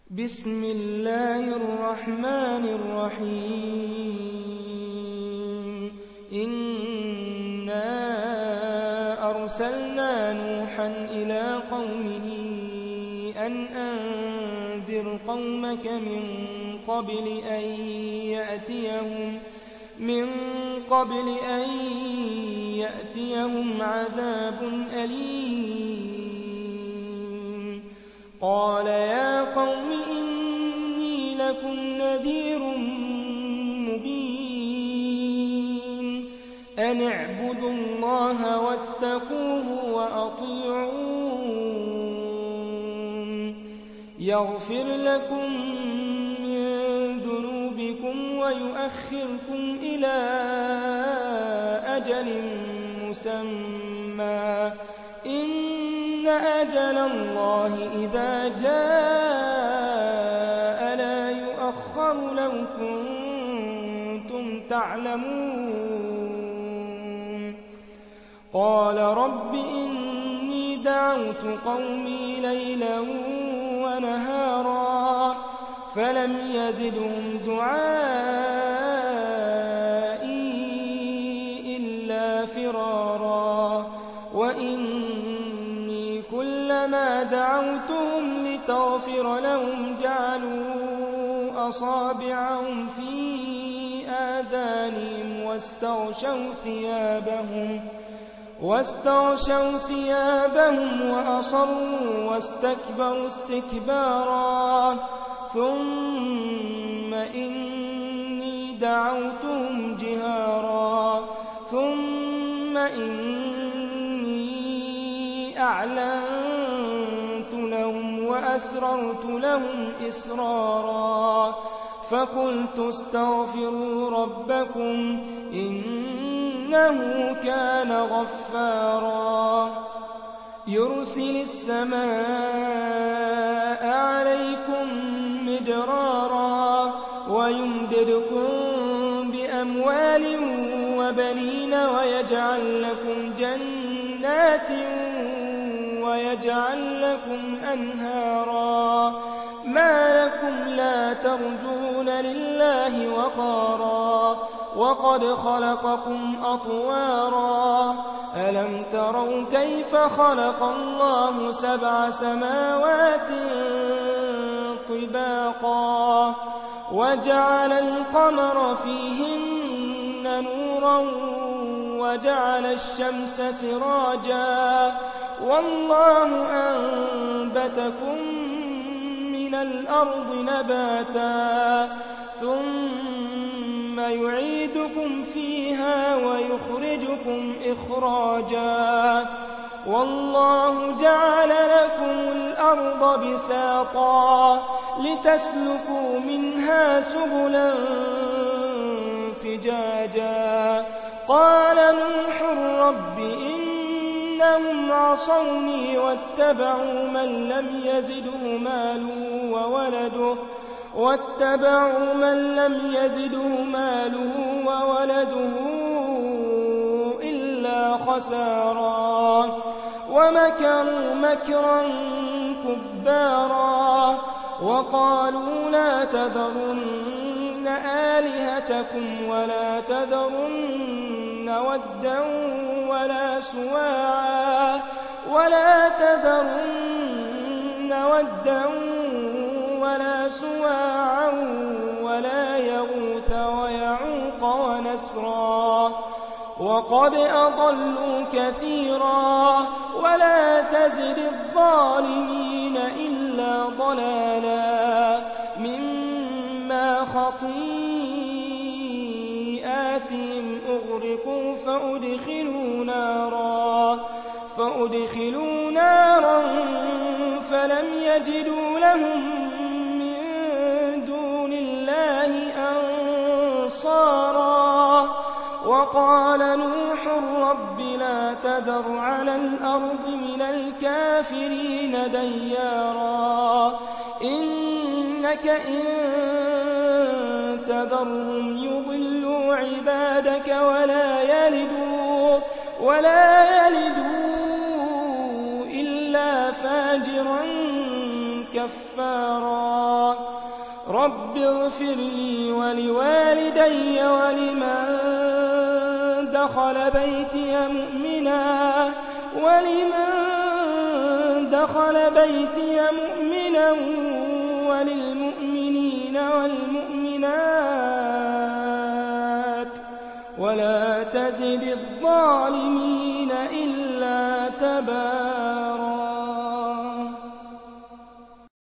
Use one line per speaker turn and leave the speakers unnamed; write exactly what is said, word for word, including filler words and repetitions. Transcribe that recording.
بسم الله الرحمن الرحيم إنا أرسلنا نوحا إلى قومه أن أنذر قومك من قبل أن يأتيهم من قبل أن يأتيهم عذاب أليم قال يا قوم إني لكم نذير مبين أن اعبدوا الله واتقوه وأطيعون يغفر لكم من ذنوبكم ويؤخركم إلى أجل مسمى إن أجل الله إذا جاء لا يؤخر لو كنتم تعلمون قال رب إني دعوت قومي ليلا ونهارا فلم يزدهم دعائي إلا فرارا وإني كلما دعوتهم لتغفر لهم جعلوا أصابعهم في آذانهم واستغشوا ثيابهم واستغشوا ثيابهم وأصروا واستكبروا استكبارا ثم إني دعوتهم جهارا ثم إني أعلنت لهم وأسررت لهم إسرارا فقلت استغفروا ربكم إنه كان غفارا يرسل السماء عليكم مدرارا ويمددكم بأموال وبنين ويجعل لكم جنات ويجعل لكم أنهارا ما لكم لا ترجون لله وقارا وقد خلقكم أطوارا ألم تروا كيف خلق الله سبع سماوات طباقا وجعل القمر فيهن نورا وجعل الشمس سراجا والله أنبتكم من الأرض نباتا ثم يعيدكم فيها ويخرجكم إخراجا والله جعل لكم الأرض بساطا لتسلكوا منها سبلا فجاجا قال نوح رب إنهم عصوني واتبعوا من لم يزده ماله وولده واتبعوا من لم يزده ماله وولده إلا خسارا ومكروا مكرا كبارا وقالوا لا تذرن آلهتكم ولا تذرن ودا ولا سواعا ولا تذرن ودا ولا سواعا ولا يغوث ويعوق ونسرا وقد أضلوا كثيرا ولا تزد الظالمين إلا ضلالا مما خطيئاتهم أغرقوا فأدخلوا نارا فأدخلوا نارا فلم يجدوا لهم من دون الله أنصارا وقال نوح رب لا تذر على الأرض من الكافرين ديارا إنك إن تذرهم يضلوا عبادك ولا يلدوا ولا يلدوا إلا فاجرا كفارا رب اغفر لي ولوالدي ولمن دخل بيتي مؤمنا ولمن دخل بيتي مؤمنا وللمؤمنين والمؤمنات ولا تزد الظالمين إلا تبارا.